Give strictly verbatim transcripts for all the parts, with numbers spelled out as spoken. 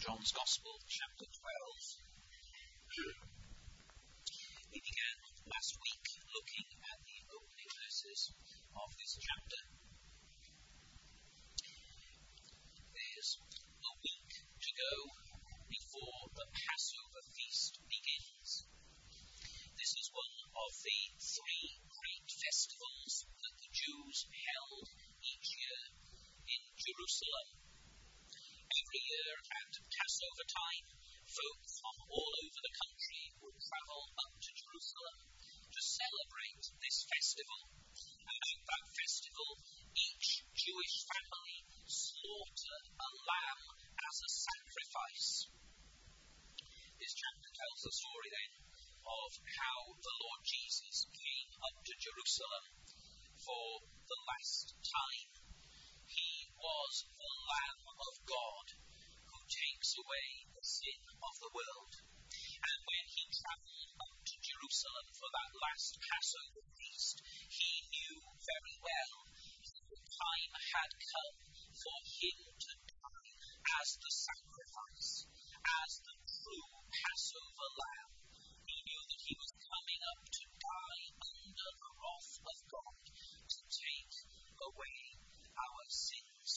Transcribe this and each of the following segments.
John's Gospel, chapter twelve. We began last week looking at the opening verses of this chapter. There's a week to go before the Passover feast begins. This is one of the three great festivals that the Jews held each year in Jerusalem. Every year at Passover time, folk from all over the country would travel up to Jerusalem to celebrate this festival. And at that festival, each Jewish family slaughtered a lamb as a sacrifice. This chapter tells the story then of how the Lord Jesus came up to Jerusalem for the last time. He was the Lamb of God who takes away the sin of the world. And when he travelled up to Jerusalem for that last Passover feast, he knew very well the time had come for him to die as the sacrifice, as the true Passover lamb. He knew that he was coming up to die under the wrath of God to take away our sins.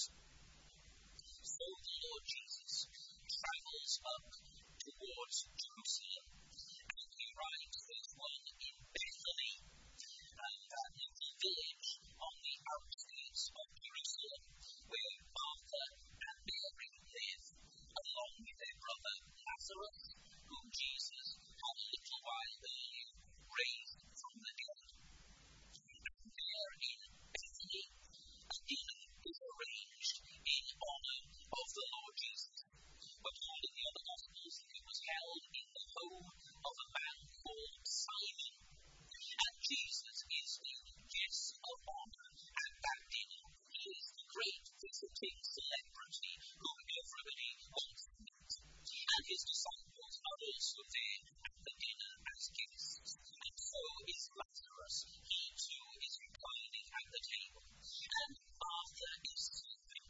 So the Lord Jesus travels up towards Jerusalem, and he arrives first one in Bethany, and that little village on the outskirts of Jerusalem, where Martha and Mary live, along with their brother Lazarus, whom Jesus had a little while earlier raised from the dead. And there in Bethany, a dinner is arranged in honour of the Lord Jesus. But according to the other Gospels, it was held in the home of a man called Simon. And Jesus is the guest of honour at that dinner. He is the great visiting celebrity whom everybody wants to meet. And his disciples are also there at the dinner as guests. And so is Lazarus. He too is reclining at the table. And Martha is sleeping.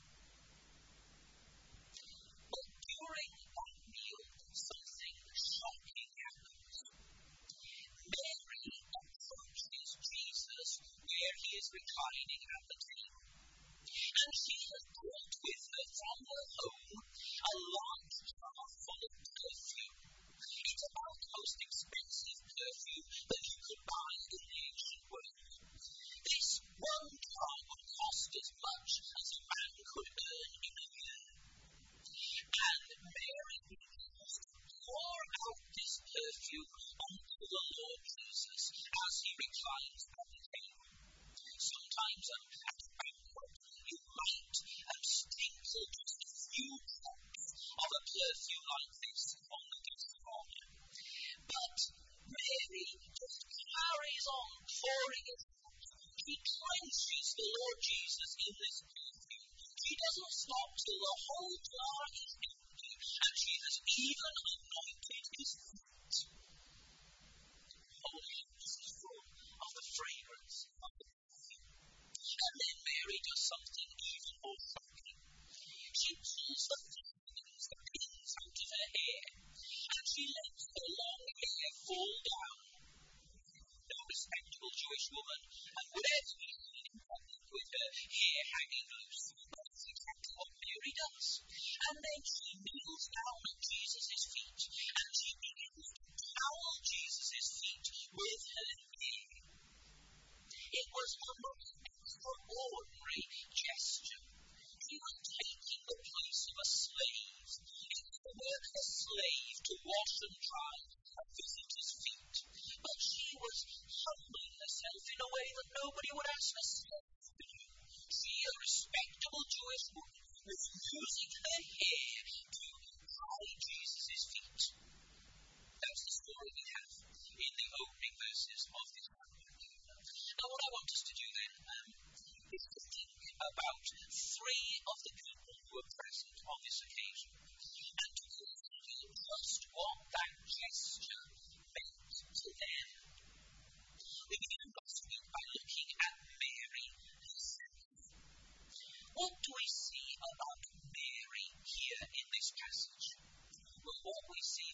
But during that meal, something shocking happens. Mary approaches Jesus where he is reclining at the table. And she has brought with her from her home a large jar full of perfume. It's about the most expensive perfume that you could buy in the ancient world. This one jar would cost as much as a man could earn in a year. And Mary begins to pour out this perfume onto the Lord Jesus as he reclines at the table. Sometimes um, at a banquet, you might um, sprinkle just a few drops of a perfume like this on the guest of honour. But Mary just carries on pouring it out. She drenches the Lord Jesus in this perfume. She doesn't stop till the whole jar is empty, and she has even anointed his feet. Holy House is full of the fragrance of the perfume. And then Mary does something even more shocking. She pulls the pins, the pins out of her hair, and she lets her long hair fall down. No respectable Jewish woman would ever be seen in public with her hair hanging loose. But that's exactly what Mary does. And then she kneels down at Jesus' feet, and she begins to towel Jesus' feet with her hair. It was a most extraordinary gesture. She was taking the place of a slave. It was the work of a slave to wash and dry a visitor's feet. But she was humbling herself in a way that nobody would ask a slave to do. She, a respectable Jewish woman, was using her hair to dry Jesus' feet. That's the story we have in the opening verses of this chapter. Now what I want us to do then um, is to think about three of the people who were present on this occasion, and to consider just what that gesture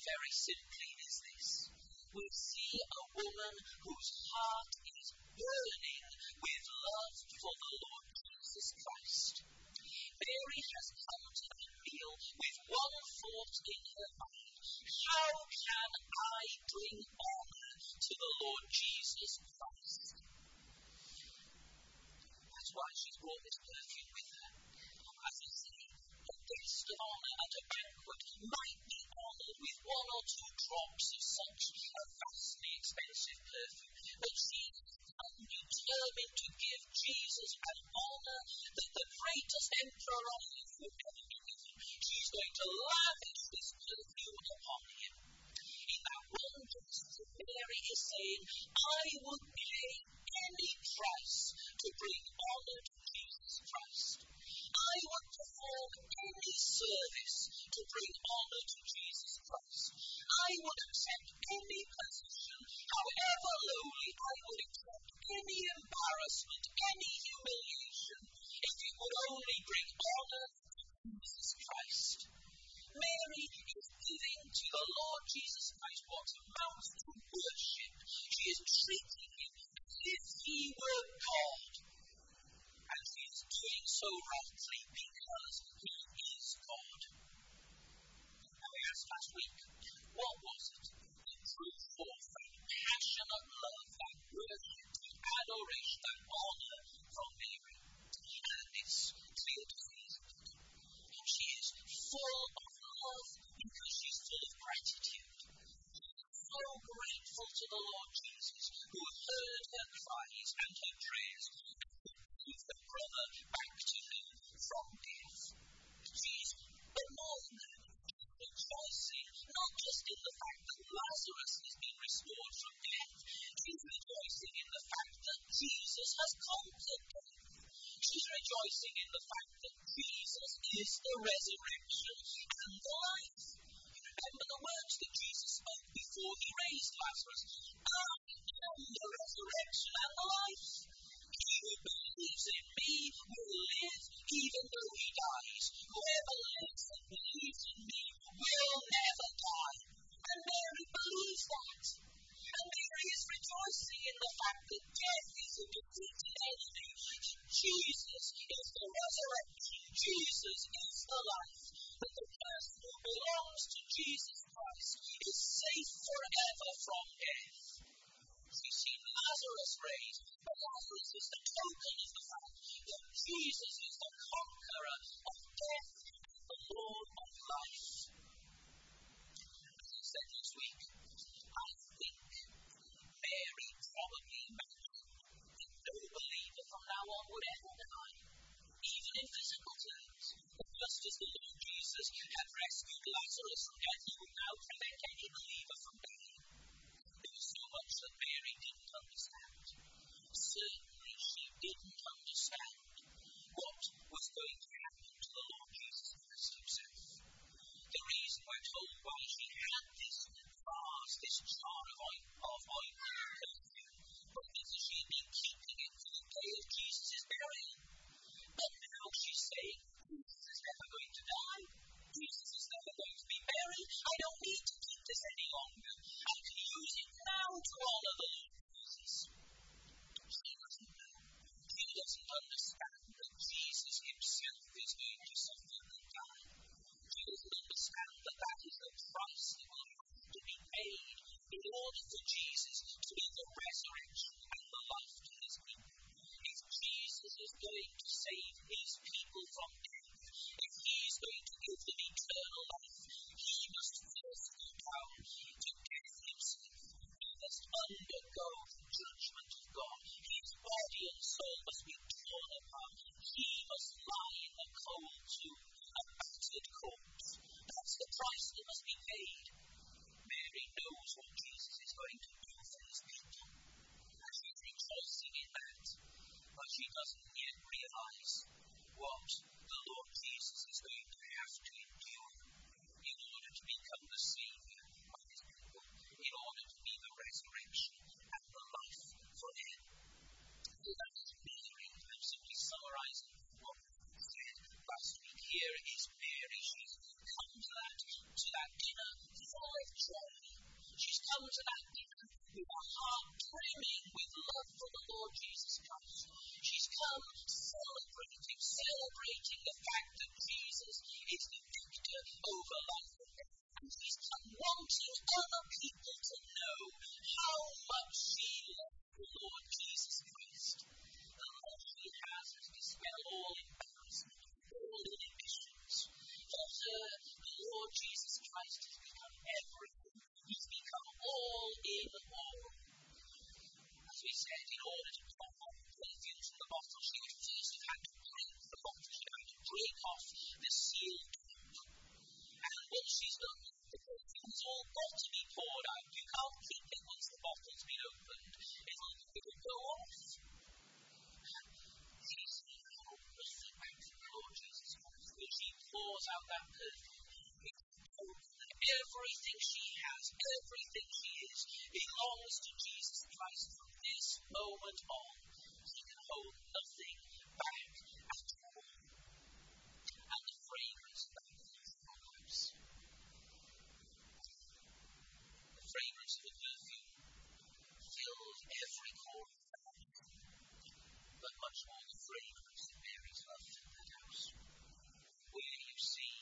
very simply is this. We see a woman whose heart is burning with love for the Lord Jesus Christ. Mary has come to the meal with one thought in her mind. How can I bring honor to the Lord Jesus Christ? That's why she's brought this perfume with her. As I say, a guest of honor at a banquet might be honored with one or two drops of such a vastly expensive perfume, but she is determined to give Jesus an honor that the greatest emperor on earth would ever be given. She's going to lavish this perfume upon him. In that one verse, Mary is saying, I would pay any price to bring honor to Jesus Christ. I would perform any service to bring honor to Jesus Christ. I would accept any position, however lowly. I would accept any embarrassment, any humiliation, if it would only bring honor to Jesus Christ. Mary is giving to the Lord Jesus Christ what amounts to worship. She is treating him as if he were God. And she is doing so rightly because he is God. Now we asked last week, what was it that drew forth that passionate love, that worship, that adoration, that honor from Mary? And it's clear to see that she is full of love because she's full of gratitude. So grateful to the Lord Jesus who heard her cries and her prayers and moved her brother back to her from death. She's but more than that, rejoicing not just in the fact that Lazarus has been restored from death, she's rejoicing in the fact that Jesus has conquered death. She's rejoicing in the fact that Jesus is the resurrection and the life. Remember the words that Jesus spoke before he raised Lazarus. I am the resurrection and the life. He who believes in me will live even though he dies. Whoever lives and believes in me will never die. And Mary believes that. And Mary is rejoicing in the fact that death is a defeated enemy. Jesus is the resurrection. Jesus is the life. That the person who belongs to Jesus Christ is safe forever from death. We've seen Lazarus raised, but Lazarus is the token of the fact that Jesus is the conqueror of death and the Lord of life. As I said this week, I think Mary probably imagined that no believer from now on would ever die, even in physical terms. Just as the Lord Jesus had rescued Lazarus from death, he would now prevent any believer from dying. There was so much that Mary didn't understand. Certainly she didn't understand what was going to happen to the Lord Jesus Christ himself. The reason we're told why she had this vase, this jar of ointment and perfume, was because she had been keeping it for the day of Jesus' burial. But now she's saying, Jesus is never going to die. Jesus is never going to be buried. I don't need to keep this any longer. I can use it now to honor the Lord Jesus. She doesn't know. She doesn't understand that Jesus himself is going to suffer and die. She doesn't understand that that is the price that will have to be paid in order for Jesus to be the resurrection and the life to his people. If Jesus is going to save his people from death, if he is going to give them eternal life, he must first go down to death himself. He must undergo the judgment of God. His body and soul must be torn apart. He must lie in the cold tomb, a battered corpse. That's the price that must be paid. Mary knows what Jesus is going to do for his people, and she's rejoicing in that. But she doesn't yet realize what the Lord Jesus is going to have to endure in order to become the Savior of his people, in order to be the resurrection and the life for them. So that is Mary. I'm simply summarizing what we said last week. Here is Mary. She's come to that, to that dinner full of to that dinner with a heart brimming with love for the Lord Jesus Christ. She's come celebrating, celebrating the fact that Jesus is the victor over life. And she's come wanting other people to know how much she loves the Lord Jesus Christ. The love she has has dispelled all embarrassment, all inhibitions. For her, the Lord Jesus Christ has become everything. He's become all in all. As we said, in order to pop off the perfumes from the bottle, she would first have had to break the bottle. She would have to break off the sealed top. And once she's done, the perfume's all got to be poured out. You can't keep it once the bottle's been opened. It'll, it'll go off. She's held nothing back from the Lord Jesus Christ. When she pours out that perfume, everything she has, everything she is, belongs to Jesus Christ from this moment on. She can hold nothing back at all. And the fragrance of that perfume, the fragrance of the perfume filled every corner of the house, but much more the fragrance of Mary's love in that house, where you see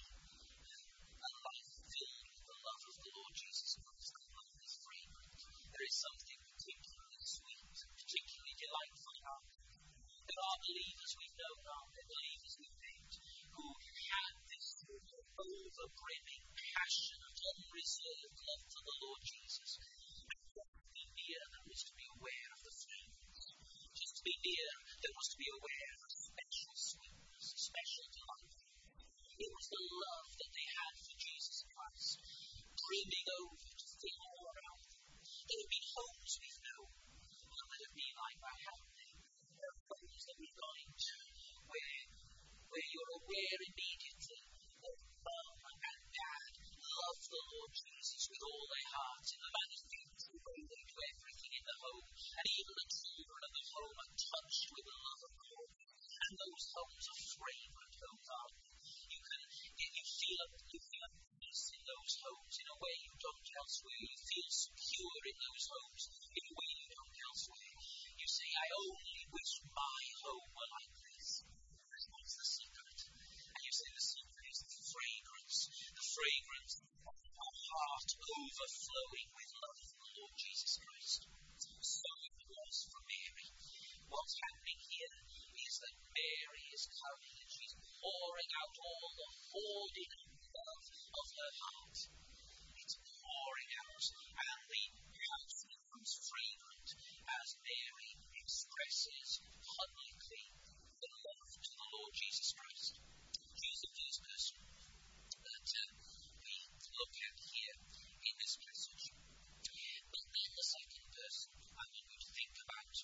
a life filled with the love of the Lord Jesus Christ. That love is fragrant. There is something particularly sweet, particularly delightful about it. There are believers we've known, aren't there? Believers we've met who had this over-brimming, passionate, unreserved love for the Lord Jesus. And just to be near them was to be aware of the fragrance. Just to be near them was to be aware of a special sweetness, a special delight. It was the love that they had for Jesus Christ, brimming over to fill all around them. There have been homes we've known that have been like that, haven't they? There are homes that we've gone into where, where you're aware immediately that mum and dad love the Lord Jesus with all their hearts in the manifested way they do everything in the home, and even the children of the home are touched with the love of God. And those homes are fragrant homes, aren't they? You can, you feel a, you feel a peace in those homes in a way you don't elsewhere. You feel secure in those homes in a way you don't elsewhere. You say, I only wish my home were like this. What's the secret? And you say the secret is the fragrance, the fragrance of our heart overflowing with love for the Lord Jesus Christ. So it was for Mary. What's happening here is that Mary is coming and she's pouring out all the hoarding love of her heart. It's pouring out, and the house becomes fragrant as Mary expresses publicly the love to the Lord Jesus Christ. She's the first person that uh, we look at here in this passage. But then the second person I want you to think about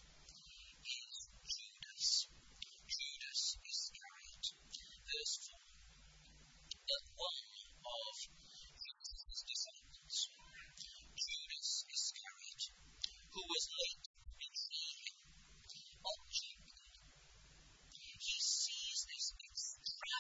is Judas. Judas Iscariot. Verse four. That one of Jesus' disciples, Judas Iscariot, who was late to betray him, objected. He sees this extravagant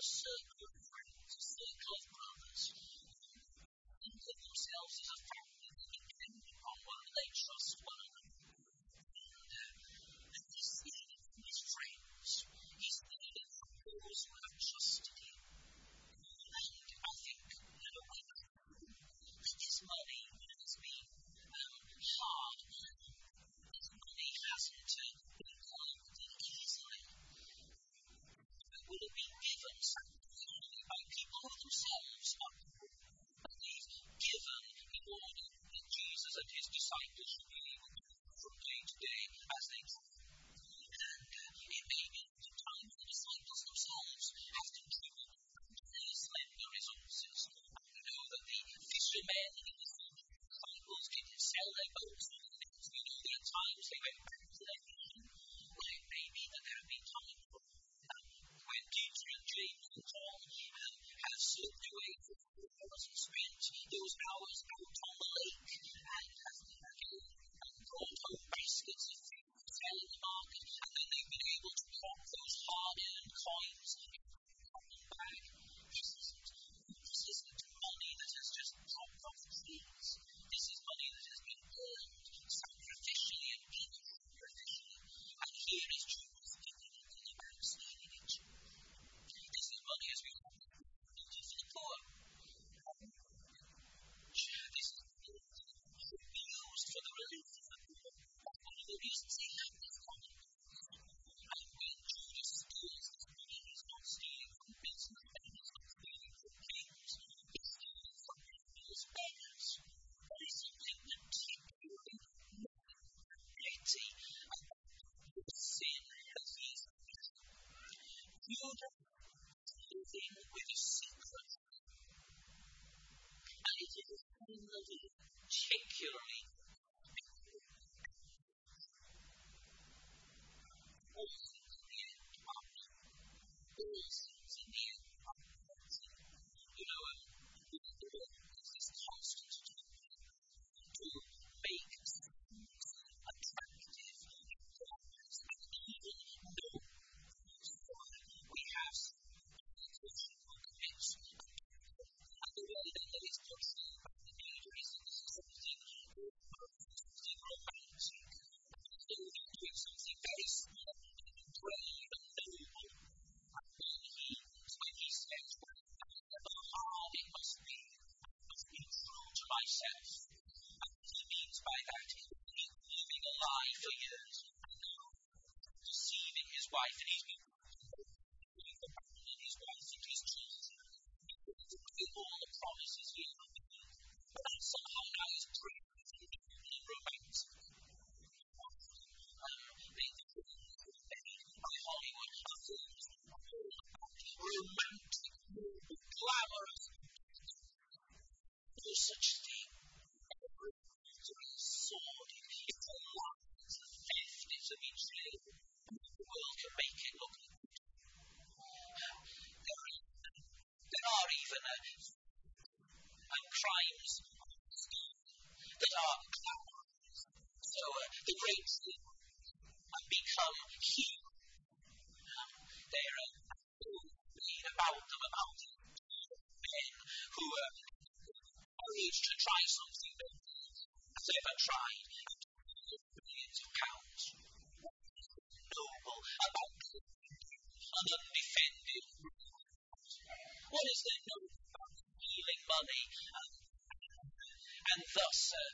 circle of friends, a circle of brothers, think of themselves as a family that depend upon one, they trust one another. And, uh, and he's thinking from his friends, he's thinking from those who have trusted him. And I think, you know, that this money has been um, hard. This money hasn't uh, been collected easily. But will it be given sacrificially by people who themselves are poor? And they've given in order that Jesus and his disciples should be able to from day to day as they travel. And uh, it may be the time the disciples themselves have contributed to their slender resources. And we know that the fishermen and the disciples didn't sell their boats on the nets. We know there are times they went back to their fishing. Well, it may be that there have been times um, when Peter and James and John um, have slipped away from the hours and spent those hours out on the lake and have again um, brought home baskets of food to sell in the market, and then they've been able to drop those hard-earned coins into a common bag. This isn't, this isn't money that has just dropped off trees. This is money that has been earned sacrificially and given sacrificially. And here is Judas thinking about stealing it. This is money as we have for the poor. This is used for the relief of the poor. That's one of the reasons he had this money. And when Judas steals this money, he's not stealing from businessmen, he's not stealing from kings, he's stealing from those beggars. There is something particularly petty about the sin that he's committed. Judas is living with a secret. And it is a sin that is particularly all things in the end are all things in the end are you know, um, there's this constant to make attractive and even known. We have commits and the way that that is portrayed by the media is something something romantic. So he's doing something very small and brave and noble. And when he when he says how hard it must be, I must be true to myself. And he means by that he's living a lie for years and now deceiving his wife, and he's been abandoning his wife and his children with all the promises he had made. But that somehow now is brave and romantic. Um, they made by Hollywood are films all about romantic, glamorous. No such thing. It's a sordid, it's a lie, it's a theft, it's a betrayal. The world can make it look good. There are, there are even uh, um, crimes that are glamorous. So uh, the great sin have become human. Um, they're uh, read about them, about men who uh, courage to try something that has ever tried and to lose millions of pounds. What is noble about an undefended? What is there noble about stealing money and, and thus uh,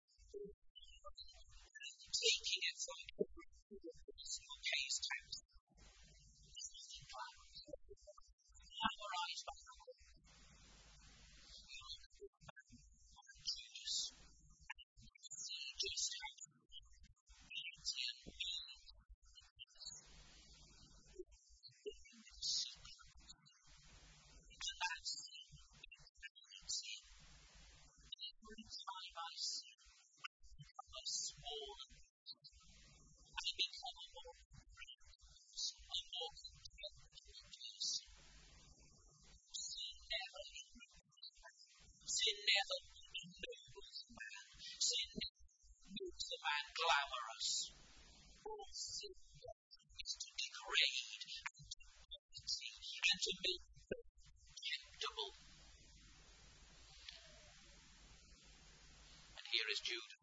taking it from who pays tax? There's nothing glamorous. Glamorized by the world. We all know about Judas. See just how empty and mean living with a secret. And that's sin. And sin. Every time I sin, I become a smaller I become a more person, a more contemplative person. Sin never Sin never ennobles a man. Sin never makes a man glamorous. All sin does is to degrade and to empty and to make Here is Judas.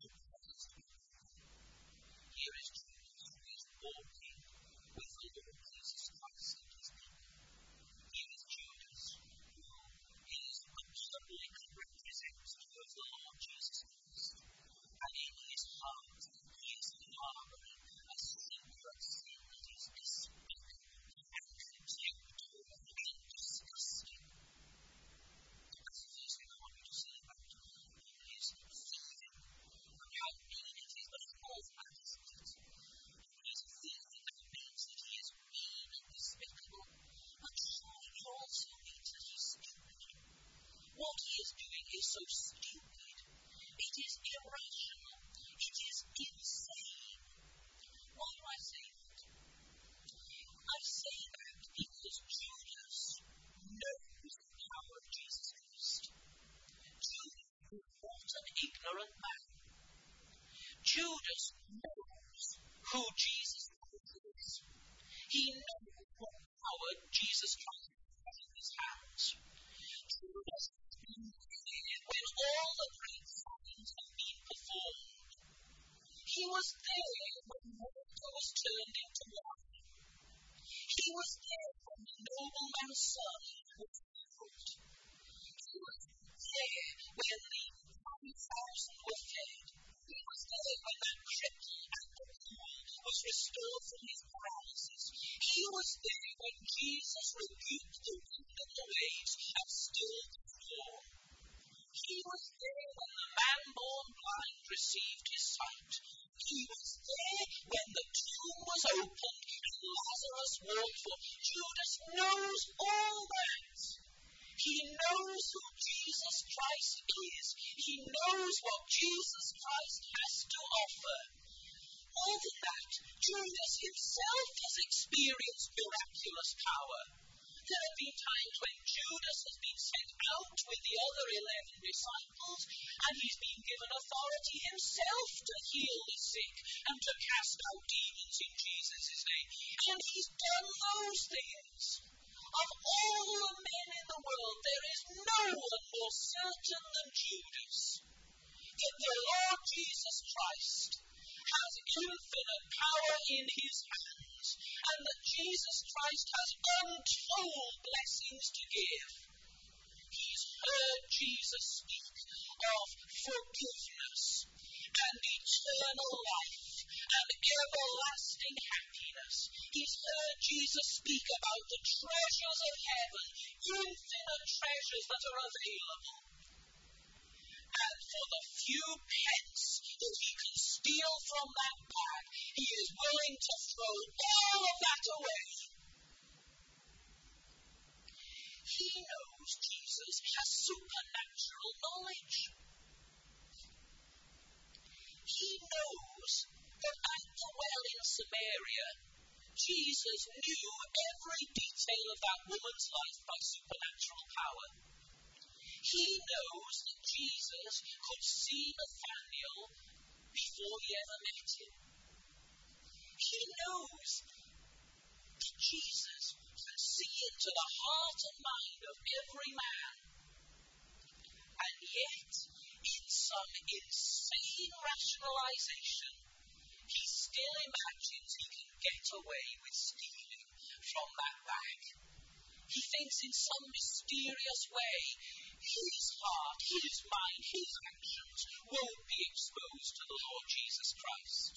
Here is Judas who is walking with the Lord Jesus Christ in his name. Here is Judas who is a public representative of the Lord Jesus Christ. And in his heart, he is harboring a secret sin that is despicable and contemptible and disgusting. That's the first thing I want you to see about him. He is thieving. And how mean it is, but of course that isn't it. He is thieving. That means that he is mean and despicable. But surely you also means that he's stupid. What he is doing is so stupid. It is irrational. It is insane. Why do I say that? I say that because Judas knows the power of Jesus Christ. Judas is not an ignorant man. Judas knows who Jesus Christ is. He knows what power Jesus Christ has in his hands. Judas has been there when all the great signs have been performed. He was there when water was turned into wine. He was there when the nobleman's son was healed. He was there when the five thousand were fed. He was there when that cripple at the pool was restored from his paralysis. He was there when Jesus rebuked the wind and the waves and stilled the storm. He was there when the man born blind received his sight. He was there when the tomb was opened and Lazarus walked forth. Judas knows all that. He knows who Jesus Christ is. He knows what Jesus Christ has to offer. More than that, Judas himself has experienced miraculous power. There have been times when Judas has been sent out with the other eleven disciples, and he's been given authority himself to heal the sick and to cast out demons in Jesus' name. And he's done those things. Of all the men in the world, there is no one more certain than Judas that the Lord Jesus Christ has infinite power in his hands, and that Jesus Christ has untold blessings to give. He's heard Jesus speak of forgiveness and eternal life and everlasting happiness. He's heard Jesus speak about the treasures of heaven, infinite treasures that are available. And for the few pence that he can steal from that bag, he is willing to throw all of that away. He knows Jesus has supernatural knowledge. He knows that at the well in Samaria, Jesus knew every detail of that woman's life by supernatural power. He knows that Jesus could see Nathanael before he ever met him. He knows that Jesus can see into the heart and mind of every man. And yet, in some insane rationalization, he still imagines he can get away with stealing from that bag. He thinks in some mysterious way his heart, his mind, his actions won't be exposed to the Lord Jesus Christ.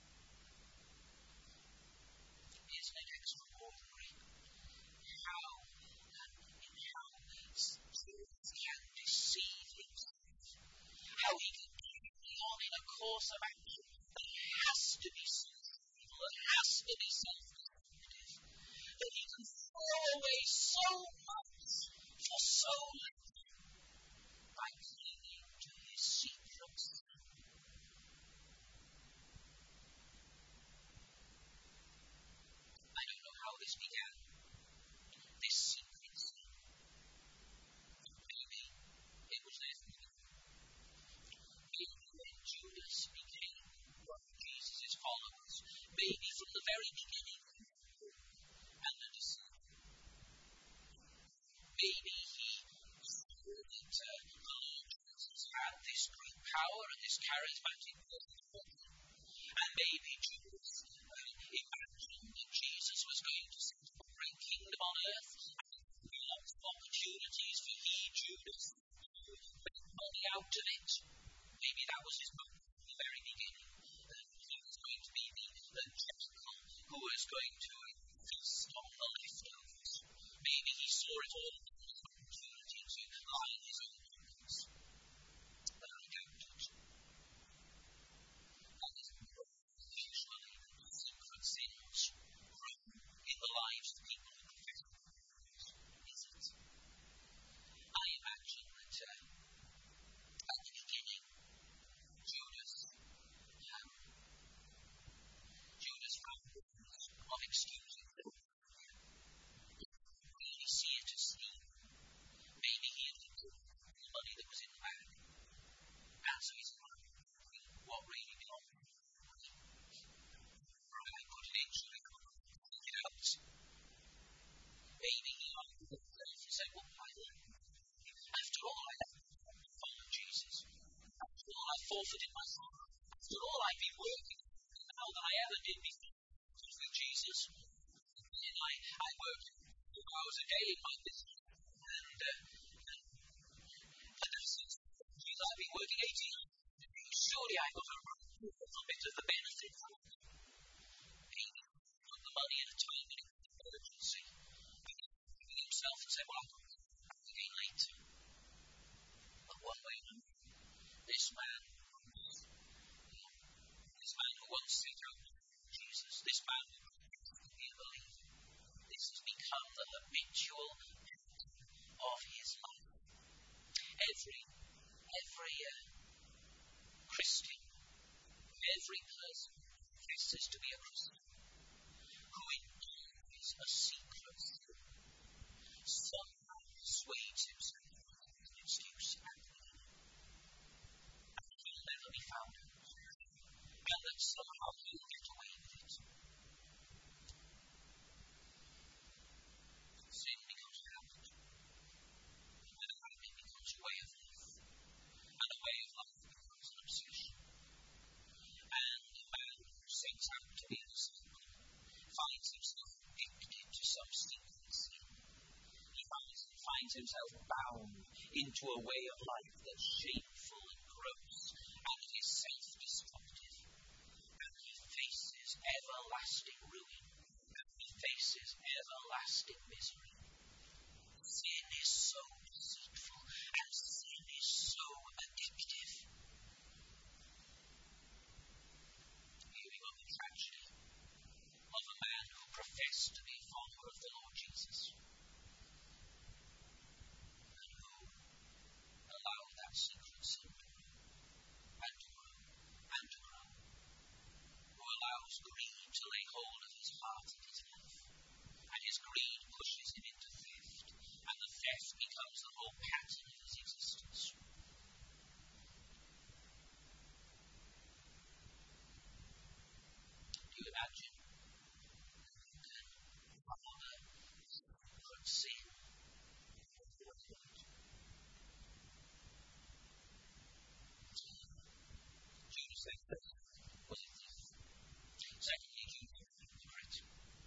Isn't it extraordinary how, how Judas can deceive himself? How he can carry on in a course of action that has to be self-evil, that has to be self-destructive, that he can throw away so much for so little by clinging to his secrets. I don't know how this began, this secret sin. Maybe it was there from the Maybe when Judas became one of Jesus' followers, maybe from the very beginning, and a disciple. Maybe he power and this charismatic person. And maybe Judas um, imagined that Jesus was going to set up a great kingdom on earth, and lots of opportunities for he, Judas, to make money out of it. Maybe that was his motive from the very beginning. That he was going to be the, the general who was going to feast on the leftovers. Maybe he saw it all as an opportunity to line his own pockets. But I doubt it. That is usually secret sins grow in the lives of people who profess Christ, is it? I imagine that uh, at the beginning, Judas, um, Judas found ways of excusing the really see it as steam. Maybe he had looked at the money that was in the bag, and so he's like, what really belonged to me? Right, I put it in, should I come and take it out? Maybe he might have looked at it and said, well, why then? After all, I have followed Jesus. After all, I forfeited my soul. After all, I've been working now than I ever did before with Jesus. And I, I worked two hours a day in my business. And, uh, and, and since Jesus, I've been working eighteen hours a day. Surely I got a little bit of the benefit. Maybe he put the money in a time when it was an emergency. He himself and said, well, I'll come back again later. But one way or another, this man, this man who once set out Jesus, this man who pretended to be a believer, this has become the habitual of his life. Every, every uh, Christian, every person who professes to be a Christian, who enjoys a secret sin, somehow persuades himself that it's an excuse at the end, and that he'll never be found out, and that somehow he'll get away with it. Sin becomes a habit, and when a habit becomes a way of life, and a way of life becomes an obsession, and a man who sets out to be a disciple finds himself addicted to some secret sin. He finds, finds himself bound into a way of life that's shameful and gross, and it is self-destructive, and he faces everlasting ruin, and he faces everlasting misery. Sin is so deceitful, and sin is so addictive. Here we got the tragedy of a man who professed to be a follower of the Lord Jesus, and who allowed that secret sin to grow, and to grow, and to grow, who allows greed to lay hold of his heart and his life, and his greed pushes him into theft, and the theft becomes the whole pattern of his existence. Do you imagine that father could sin or not? Judas then was a thief. Secondly, Judas was a hypocrite.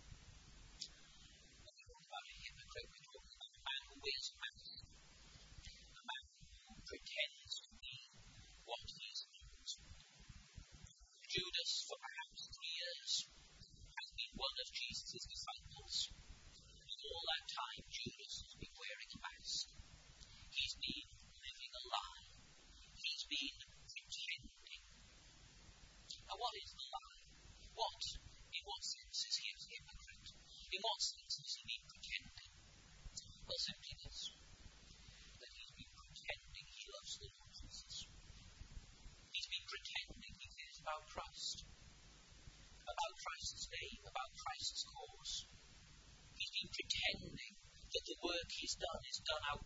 When we talk about a hypocrite, we're talking about a man who wears a mask, a man who pretends to be what he is not. Judas, for perhaps three years, has been one of Jesus' disciples. And all that time, Judas has been wearing a mask. He's been living a lie. He's been pretending. Now, what is the lie? What, in what sense is he a hypocrite? In what sense has he been pretending? Well, simply this, that he's been pretending he loves the Lord Jesus. He's been pretending he cares about Christ, about Christ's name, about Christ's cause. He's been pretending that the work he's done is done out.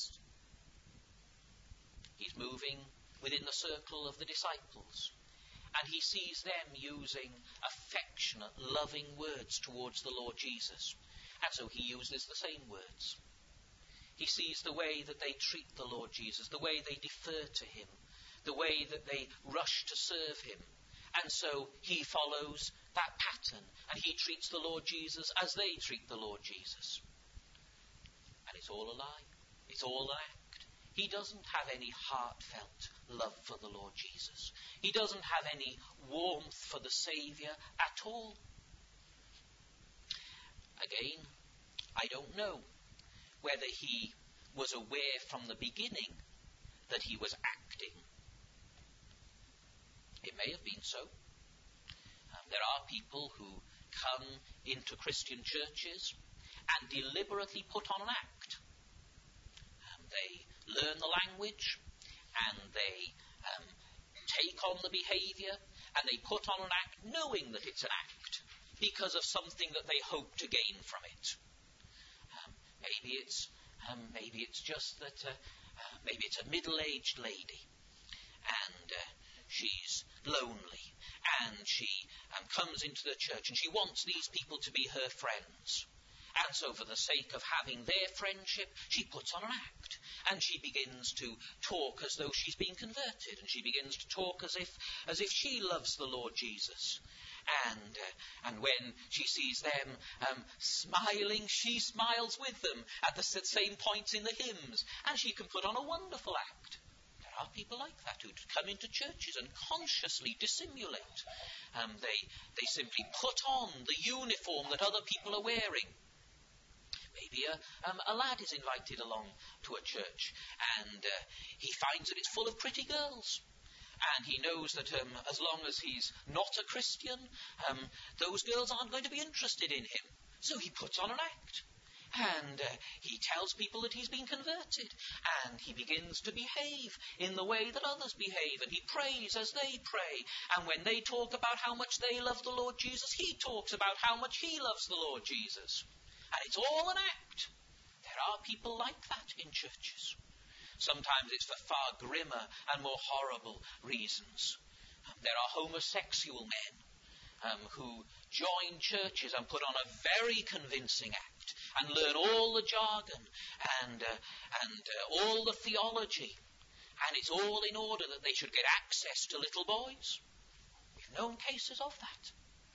He's moving within the circle of the disciples, and he sees them using affectionate, loving words towards the Lord Jesus. And so he uses the same words. He sees the way that they treat the Lord Jesus, the way they defer to him, the way that they rush to serve him. And so he follows that pattern, and he treats the Lord Jesus as they treat the Lord Jesus. And it's all a lie. It's all an act. He doesn't have any heartfelt love for the Lord Jesus. He doesn't have any warmth for the Saviour at all. Again, I don't know whether he was aware from the beginning that he was acting. It may have been so. Um, there are people who come into Christian churches and deliberately put on an act. Um, they learn the language and they um, take on the behaviour and they put on an act knowing that it's an act because of something that they hope to gain from it. Um, maybe it's um, maybe it's just that uh, uh, maybe it's a middle-aged lady and uh, she's lonely and she um, comes into the church and she wants these people to be her friends. And so for the sake of having their friendship, she puts on an act. And she begins to talk as though she's been converted. And she begins to talk as if as if she loves the Lord Jesus. And uh, and when she sees them um, smiling, she smiles with them at the same points in the hymns. And she can put on a wonderful act. There are people like that who come into churches and consciously dissimulate. Um, they, they simply put on the uniform that other people are wearing. Maybe a, um, a lad is invited along to a church and uh, he finds that it's full of pretty girls. And he knows that um, as long as he's not a Christian, um, those girls aren't going to be interested in him. So he puts on an act. And uh, he tells people that he's been converted. And he begins to behave in the way that others behave. And he prays as they pray. And when they talk about how much they love the Lord Jesus, he talks about how much he loves the Lord Jesus. And it's all an act. There are people like that in churches. Sometimes it's for far grimmer and more horrible reasons. Um, there are homosexual men um, who join churches and put on a very convincing act and learn all the jargon and, uh, and uh, all the theology. And it's all in order that they should get access to little boys. We've known cases of that.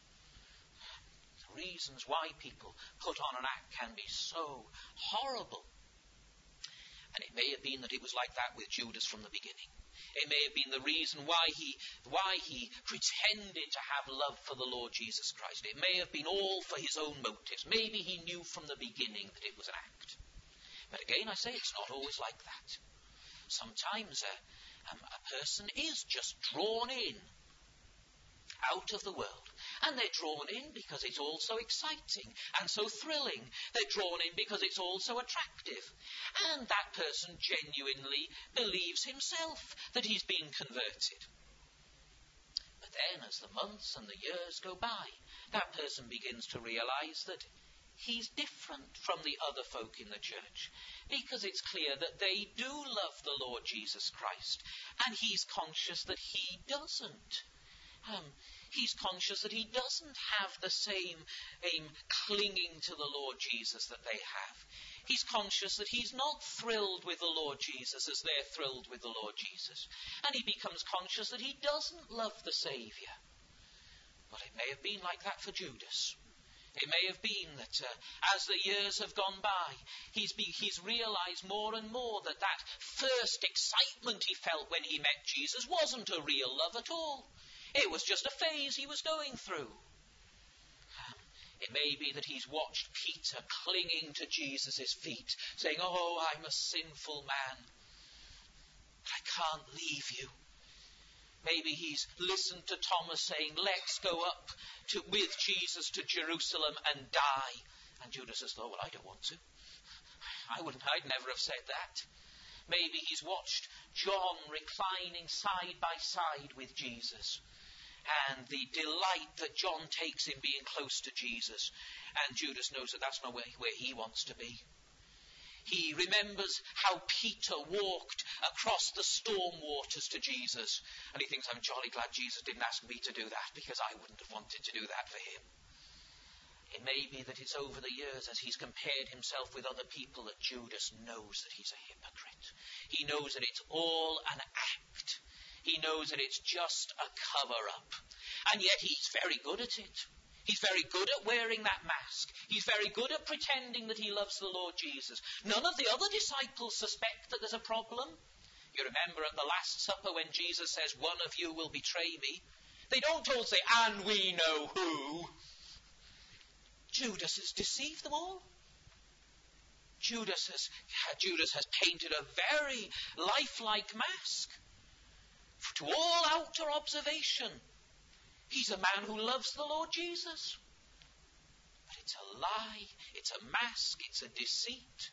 Reasons why people put on an act can be so horrible. And it may have been that it was like that with Judas from the beginning. It may have been the reason why he why he pretended to have love for the Lord Jesus Christ. It may have been all for his own motives. Maybe he knew from the beginning that it was an act. But again, I say it's not always like that. Sometimes a, um, a person is just drawn in out of the world. And they're drawn in because it's all so exciting and so thrilling. They're drawn in because it's all so attractive. And that person genuinely believes himself that he's been converted. But then as the months and the years go by, that person begins to realize that he's different from the other folk in the church. Because it's clear that they do love the Lord Jesus Christ. And he's conscious that he doesn't. Um, he's conscious that he doesn't have the same aim clinging to the Lord Jesus that they have. He's conscious that he's not thrilled with the Lord Jesus as they're thrilled with the Lord Jesus. And he becomes conscious that he doesn't love the Saviour. But it may have been like that for Judas. It may have been that uh, as the years have gone by, he's, be, he's realised more and more that that first excitement he felt when he met Jesus wasn't a real love at all. It was just a phase he was going through. It may be that he's watched Peter clinging to Jesus' feet, saying, "Oh, I'm a sinful man. I can't leave you." Maybe he's listened to Thomas saying, "Let's go up to, with Jesus to Jerusalem and die." And Judas says, "Oh, well, I don't want to. I wouldn't, I'd never have said that." Maybe he's watched John reclining side by side with Jesus, and the delight that John takes in being close to Jesus. And Judas knows that that's not where, where he wants to be. He remembers how Peter walked across the storm waters to Jesus. And he thinks, I'm jolly glad Jesus didn't ask me to do that, because I wouldn't have wanted to do that for him. It may be that it's over the years, as he's compared himself with other people, that Judas knows that he's a hypocrite. He knows that it's all an act. He knows that it's just a cover-up. And yet he's very good at it. He's very good at wearing that mask. He's very good at pretending that he loves the Lord Jesus. None of the other disciples suspect that there's a problem. You remember at the Last Supper when Jesus says, one of you will betray me. They don't all say, and we know who. Judas has deceived them all. Judas has, Judas has painted a very lifelike mask. To all outer observation, he's a man who loves the Lord Jesus. But it's a lie, it's a mask, it's a deceit.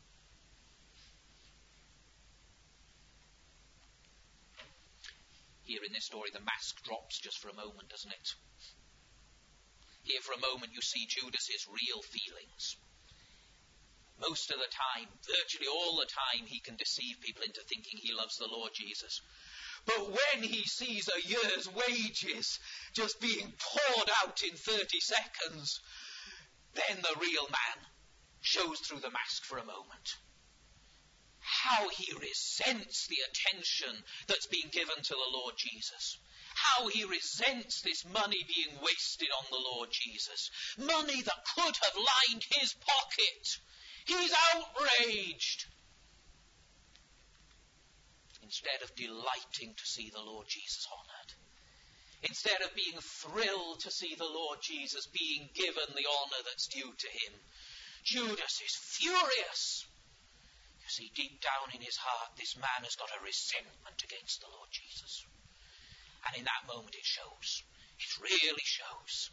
Here in this story, the mask drops just for a moment, doesn't it? Here for a moment you see Judas's real feelings. Most of the time, virtually all the time, he can deceive people into thinking he loves the Lord Jesus. But when he sees a year's wages just being poured out in thirty seconds, then the real man shows through the mask for a moment. How he resents the attention that's being given to the Lord Jesus. How he resents this money being wasted on the Lord Jesus. Money that could have lined his pocket. He's outraged. Instead of delighting to see the Lord Jesus honoured. Instead of being thrilled to see the Lord Jesus being given the honour that's due to him, Judas is furious. You see, deep down in his heart, this man has got a resentment against the Lord Jesus. And in that moment it shows. It really shows.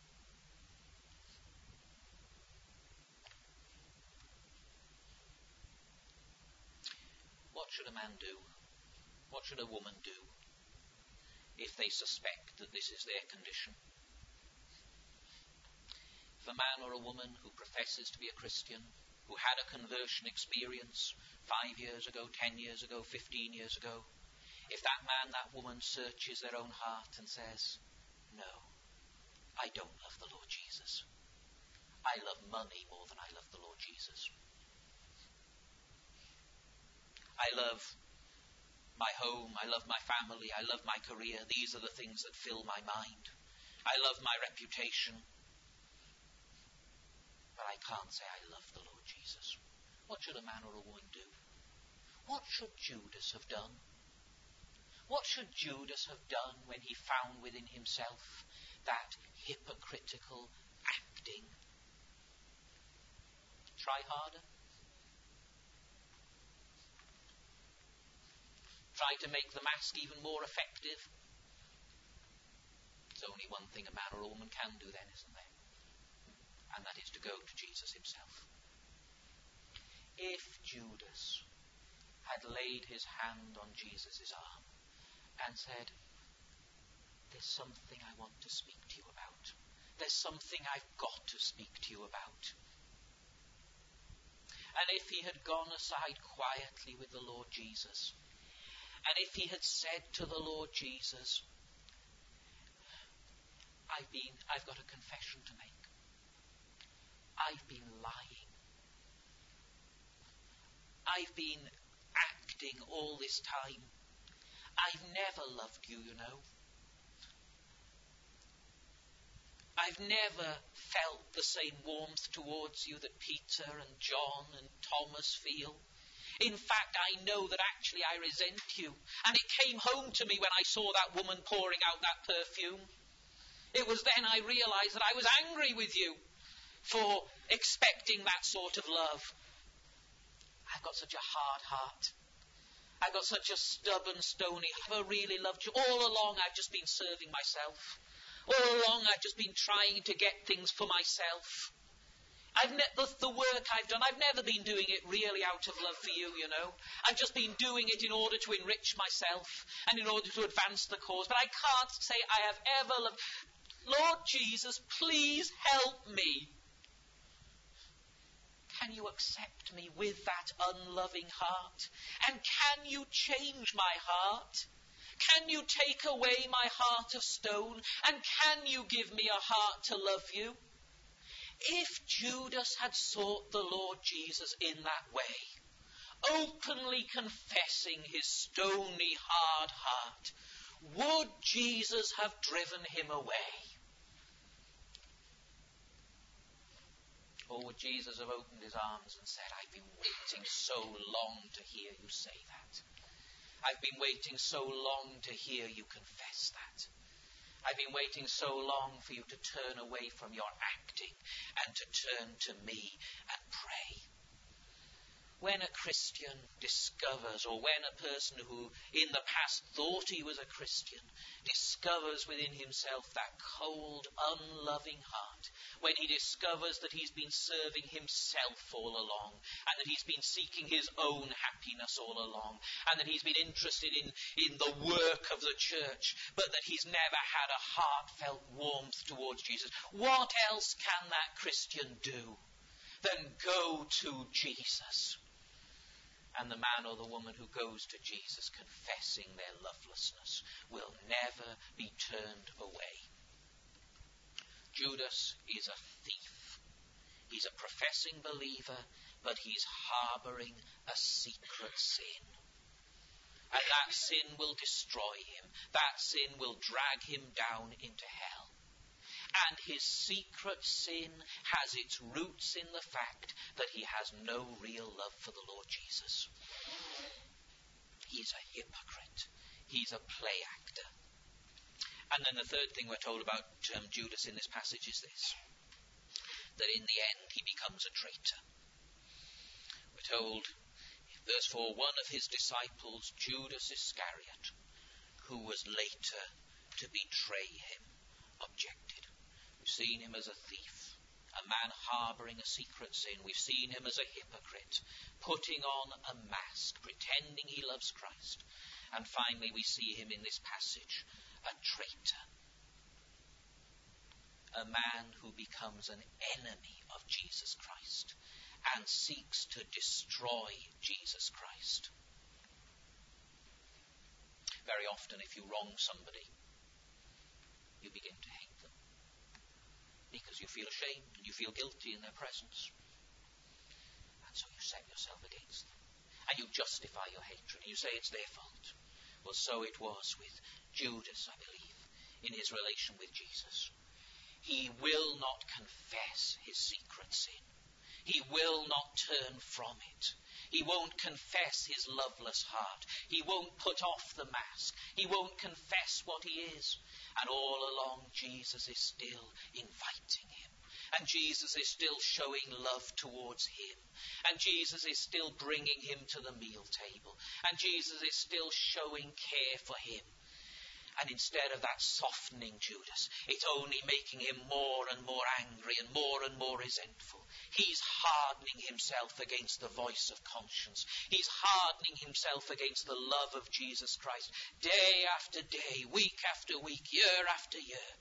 What should a man do? What should a woman do if they suspect that this is their condition? If a man or a woman who professes to be a Christian, who had a conversion experience five years ago, ten years ago, fifteen years ago, if that man, that woman searches their own heart and says, no, I don't love the Lord Jesus. I love money more than I love the Lord Jesus. I love my home, I love my family, I love my career. These are the things that fill my mind. I love my reputation. But I can't say I love the Lord Jesus. What should a man or a woman do? What should Judas have done? What should Judas have done when he found within himself that hypocritical acting? Try harder? Try to make the mask even more effective? There's only one thing a man or a woman can do then, isn't there? And that is to go to Jesus himself. If Judas had laid his hand on Jesus' arm and said, there's something I want to speak to you about. There's something I've got to speak to you about. And if he had gone aside quietly with the Lord Jesus, and if he had said to the Lord Jesus, I've been, I've got a confession to make. I've been lying. I've been acting all this time. I've never loved you, you know. I've never felt the same warmth towards you that Peter and John and Thomas feel. In fact, I know that actually I resent you. And it came home to me when I saw that woman pouring out that perfume. It was then I realized that I was angry with you for expecting that sort of love. I've got such a hard heart. I've got such a stubborn, stony, I've never really loved you. All along I've just been serving myself. All along I've just been trying to get things for myself. I've ne- the, the work I've done, I've never been doing it really out of love for you, you know. I've just been doing it in order to enrich myself and in order to advance the cause. But I can't say I have ever loved... Lord Jesus, please help me. can you accept me with that unloving heart? And can you change my heart? Can you take away my heart of stone? And can you give me a heart to love you? If Judas had sought the Lord Jesus in that way, openly confessing his stony, hard heart, would Jesus have driven him away? Or would Jesus have opened his arms and said, I've been waiting so long to hear you say that. I've been waiting so long to hear you confess that. I've been waiting so long for you to turn away from your acting and to turn to me and pray. When a Christian discovers, or when a person who in the past thought he was a Christian, discovers within himself that cold, unloving heart, when he discovers that he's been serving himself all along, and that he's been seeking his own happiness all along, and that he's been interested in, in the work of the church, but that he's never had a heartfelt warmth towards Jesus, what else can that Christian do than go to Jesus? And the man or the woman who goes to Jesus confessing their lovelessness will never be turned away. Judas is a thief. He's a professing believer, but he's harboring a secret sin. And that sin will destroy him. That sin will drag him down into hell. And his secret sin has its roots in the fact that he has no real love for the Lord Jesus. He's a hypocrite. He's a play actor. And then the third thing we're told about um, Judas in this passage is this, that in the end he becomes a traitor. We're told, verse four, one of his disciples, Judas Iscariot, who was later to betray him, objected. We've seen him as a thief, a man harbouring a secret sin. We've seen him as a hypocrite, putting on a mask, pretending he loves Christ. And finally we see him in this passage, a traitor, a man who becomes an enemy of Jesus Christ and seeks to destroy Jesus Christ. Very often if you wrong somebody, you begin to hate them, because you feel ashamed and you feel guilty in their presence. And so you set yourself against them. And you justify your hatred. You say it's their fault. Well, so it was with Judas, I believe, in his relation with Jesus. He will not confess his secret sin. He will not turn from it. He won't confess his loveless heart. He won't put off the mask. He won't confess what he is. And all along, Jesus is still inviting him. And Jesus is still showing love towards him. And Jesus is still bringing him to the meal table. And Jesus is still showing care for him. And instead of that softening Judas, it's only making him more and more angry and more and more resentful. He's hardening himself against the voice of conscience. He's hardening himself against the love of Jesus Christ, day after day, week after week, year after year.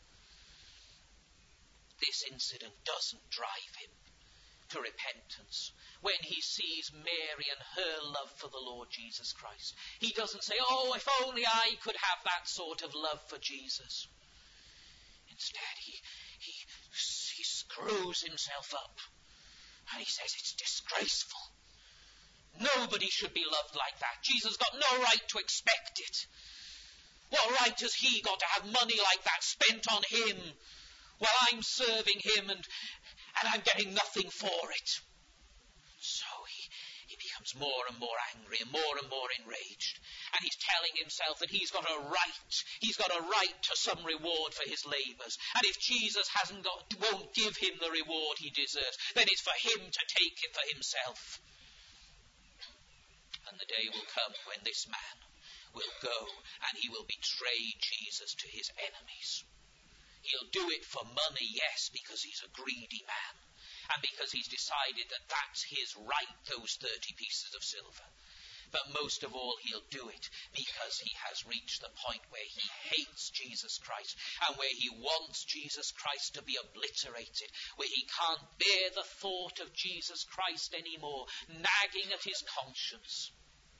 This incident doesn't drive him to repentance. When he sees Mary and her love for the Lord Jesus Christ, he doesn't say, oh, if only I could have that sort of love for Jesus. Instead, he, he, he screws himself up and he says it's disgraceful. Nobody should be loved like that. Jesus got no right to expect it. What right has he got to have money like that spent on him while I'm serving him and, and I'm getting nothing for it? So he, he becomes more and more angry and more and more enraged. And he's telling himself that he's got a right. He's got a right to some reward for his labours. And if Jesus hasn't got, won't give him the reward he deserves, then it's for him to take it for himself. And the day will come when this man will go and he will betray Jesus to his enemies. He'll do it for money, yes, because he's a greedy man. And because he's decided that that's his right, those thirty pieces of silver. But most of all, he'll do it because he has reached the point where he hates Jesus Christ and where he wants Jesus Christ to be obliterated, where he can't bear the thought of Jesus Christ anymore, nagging at his conscience.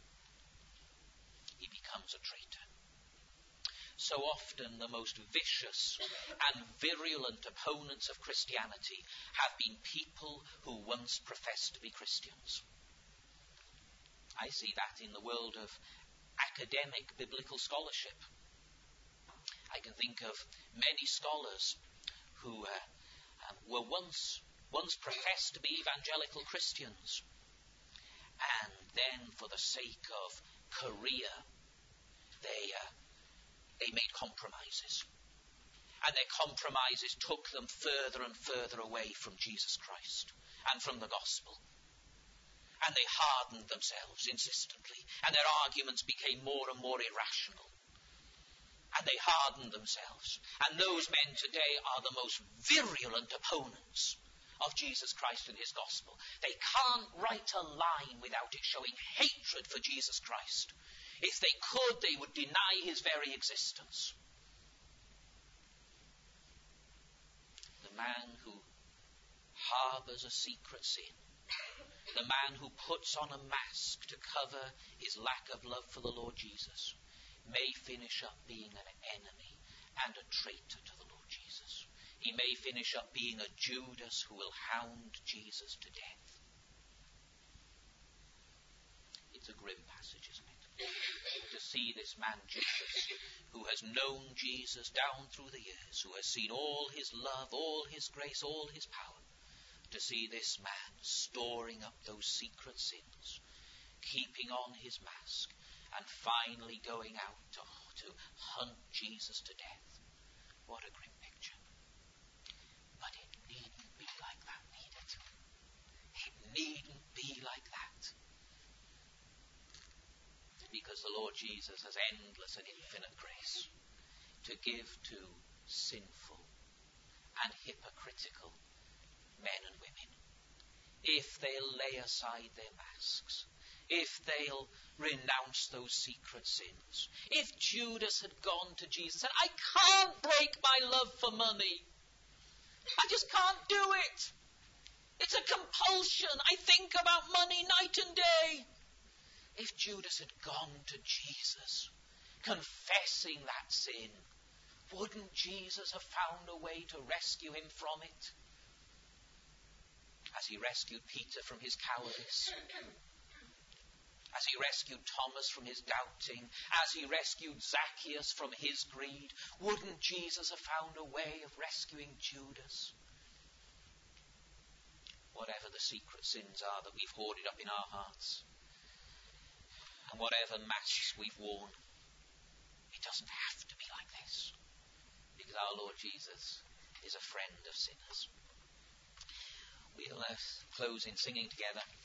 He becomes a traitor. So often the most vicious and virulent opponents of Christianity have been people who once professed to be Christians. I see that in the world of academic biblical scholarship. I can think of many scholars who uh, um, were once, once professed to be evangelical Christians, and then for the sake of career, they... Uh, They made compromises. And their compromises took them further and further away from Jesus Christ and from the gospel. And they hardened themselves insistently. And their arguments became more and more irrational. And they hardened themselves. And those men today are the most virulent opponents of Jesus Christ and his gospel. They can't write a line without it showing hatred for Jesus Christ. If they could, they would deny his very existence. The man who harbors a secret sin, the man who puts on a mask to cover his lack of love for the Lord Jesus, may finish up being an enemy and a traitor to the Lord Jesus. He may finish up being a Judas who will hound Jesus to death. It's a grim passage, isn't it? To see this man Jesus, who has known Jesus down through the years, who has seen all his love, all his grace, all his power, to see this man storing up those secret sins, keeping on his mask, and finally going out to, to hunt Jesus to death. What a grim picture. But it needn't be like that, need it? It needn't be like that. Because the Lord Jesus has endless and infinite grace to give to sinful and hypocritical men and women. If they'll lay aside their masks, if they'll renounce those secret sins. If Judas had gone to Jesus and said, I can't break my love for money. I just can't do it. It's a compulsion. I think about money night and day. If Judas had gone to Jesus, confessing that sin, wouldn't Jesus have found a way to rescue him from it? As he rescued Peter from his cowardice, as he rescued Thomas from his doubting, as he rescued Zacchaeus from his greed, wouldn't Jesus have found a way of rescuing Judas? Whatever the secret sins are that we've hoarded up in our hearts, and whatever masks we've worn, it doesn't have to be like this, because our Lord Jesus is a friend of sinners. We'll uh, close in singing together.